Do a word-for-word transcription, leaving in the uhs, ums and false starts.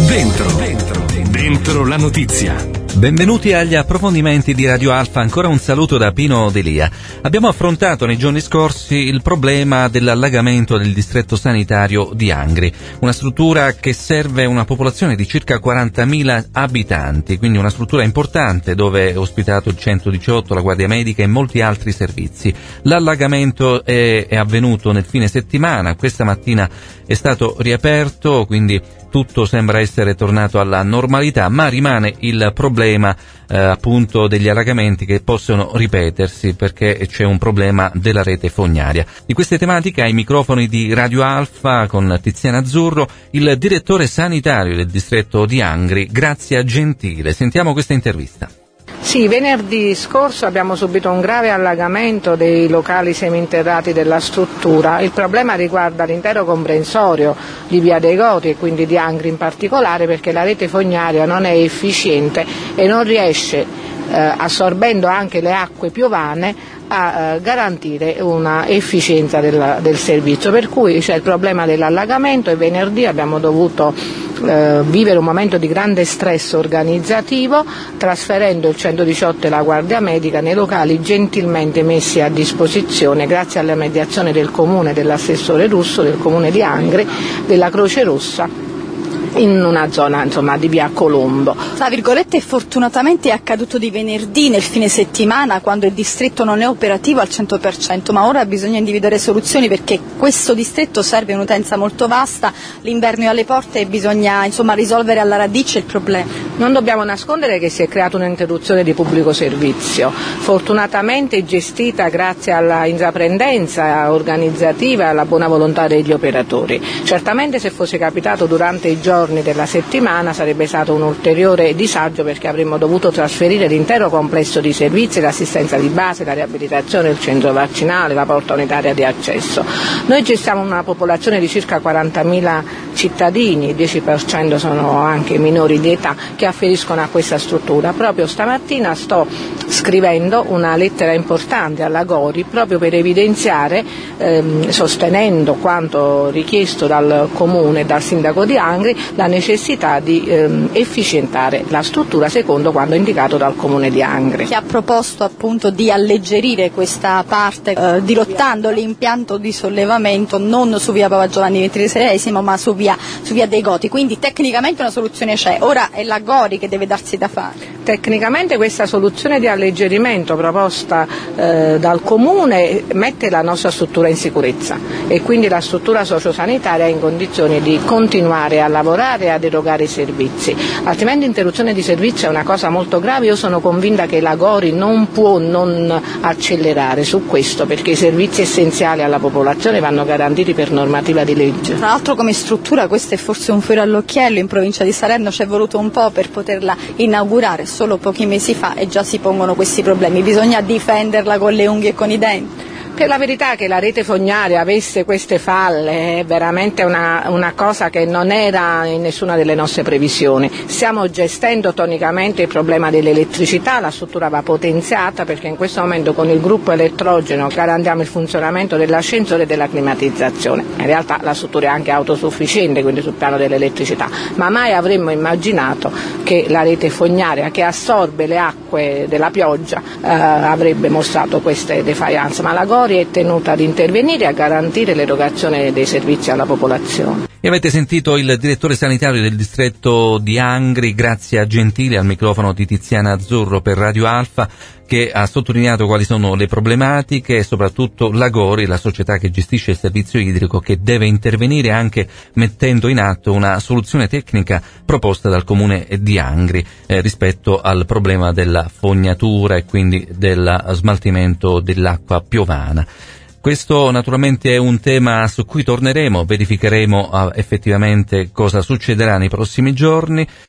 Dentro, dentro, dentro la notizia. Benvenuti agli approfondimenti di Radio Alfa, ancora un saluto da Pino Delia. Abbiamo affrontato nei giorni scorsi il problema dell'allagamento del distretto sanitario di Angri, una struttura che serve una popolazione di circa quarantamila abitanti, quindi una struttura importante dove è ospitato il centodiciotto, la Guardia Medica e molti altri servizi. L'allagamento è, è avvenuto nel fine settimana, questa mattina è stato riaperto, quindi tutto sembra essere tornato alla normalità, ma rimane il problema eh, appunto degli allagamenti che possono ripetersi perché c'è un problema della rete fognaria. Di queste tematiche ai microfoni di Radio Alfa con Tiziana Azzurro, il direttore sanitario del distretto di Angri, Grazia Gentile. Sentiamo questa intervista. Sì, venerdì scorso abbiamo subito un grave allagamento dei locali seminterrati della struttura. Il problema riguarda l'intero comprensorio di Via dei Goti e quindi di Angri in particolare, perché la rete fognaria non è efficiente e non riesce, eh, assorbendo anche le acque piovane, a eh, garantire una efficienza del, del servizio, per cui c'è il problema dell'allagamento e venerdì abbiamo dovuto eh, vivere un momento di grande stress organizzativo, trasferendo il centodiciotto e la Guardia Medica nei locali gentilmente messi a disposizione grazie alla mediazione del Comune, dell'assessore Russo, del Comune di Angri, della Croce Rossa, in una zona insomma di via Colombo. Tra virgolette, fortunatamente è accaduto di venerdì nel fine settimana, quando il distretto non è operativo al cento per cento, ma ora bisogna individuare soluzioni perché questo distretto serve un'utenza molto vasta, l'inverno è alle porte e bisogna insomma risolvere alla radice il problema. Non dobbiamo nascondere che si è creata un'interruzione di pubblico servizio, fortunatamente gestita grazie alla intraprendenza organizzativa e alla buona volontà degli operatori. Certamente se fosse capitato durante i giorni della settimana sarebbe stato un ulteriore disagio, perché avremmo dovuto trasferire l'intero complesso di servizi, l'assistenza di base, la riabilitazione, il centro vaccinale, la porta unitaria di accesso. Noi gestiamo una popolazione di circa quarantamila cittadini, il dieci per cento sono anche minori di età, che afferiscono a questa struttura. Proprio stamattina sto scrivendo una lettera importante alla Gori proprio per evidenziare, ehm, sostenendo quanto richiesto dal Comune e dal Sindaco di Angri, la necessità di ehm, efficientare la struttura secondo quanto indicato dal Comune di Angri. Che ha proposto appunto di alleggerire questa parte eh, dirottando l'impianto di sollevamento non su via Papa Giovanni ventitreesimo ma su via, su via dei Goti, quindi tecnicamente una soluzione c'è, ora è la Gori che deve darsi da fare. Tecnicamente questa soluzione di alleggerimento proposta eh, dal Comune mette la nostra struttura in sicurezza e quindi la struttura sociosanitaria è in condizioni di continuare a lavorare e ad erogare i servizi, altrimenti l'interruzione di servizio è una cosa molto grave. Io sono convinta che la Gori non può non accelerare su questo, perché i servizi essenziali alla popolazione vanno garantiti per normativa di legge. Tra l'altro come struttura questo è forse un fiore all'occhiello, in provincia di Salerno ci è voluto un po' per poterla inaugurare solo pochi mesi fa e già si pongono questi problemi, bisogna difenderla con le unghie e con i denti. Per la verità è che la rete fognaria avesse queste falle è veramente una, una cosa che non era in nessuna delle nostre previsioni. Stiamo gestendo tonicamente il problema dell'elettricità, la struttura va potenziata perché in questo momento con il gruppo elettrogeno garantiamo il funzionamento dell'ascensore e della climatizzazione. In realtà la struttura è anche autosufficiente, quindi sul piano dell'elettricità, ma mai avremmo immaginato che la rete fognaria che assorbe le acque della pioggia eh, avrebbe mostrato queste defiance, ma la Gori è tenuta ad intervenire e a garantire l'erogazione dei servizi alla popolazione. E avete sentito il direttore sanitario del distretto di Angri, Grazia Gentile, al microfono di Tiziana Azzurro per Radio Alfa, che ha sottolineato quali sono le problematiche e soprattutto la Gori, la società che gestisce il servizio idrico, che deve intervenire anche mettendo in atto una soluzione tecnica proposta dal Comune di Angri eh, rispetto al problema della fognatura e quindi del smaltimento dell'acqua piovana. Questo naturalmente è un tema su cui torneremo, verificheremo uh, effettivamente cosa succederà nei prossimi giorni.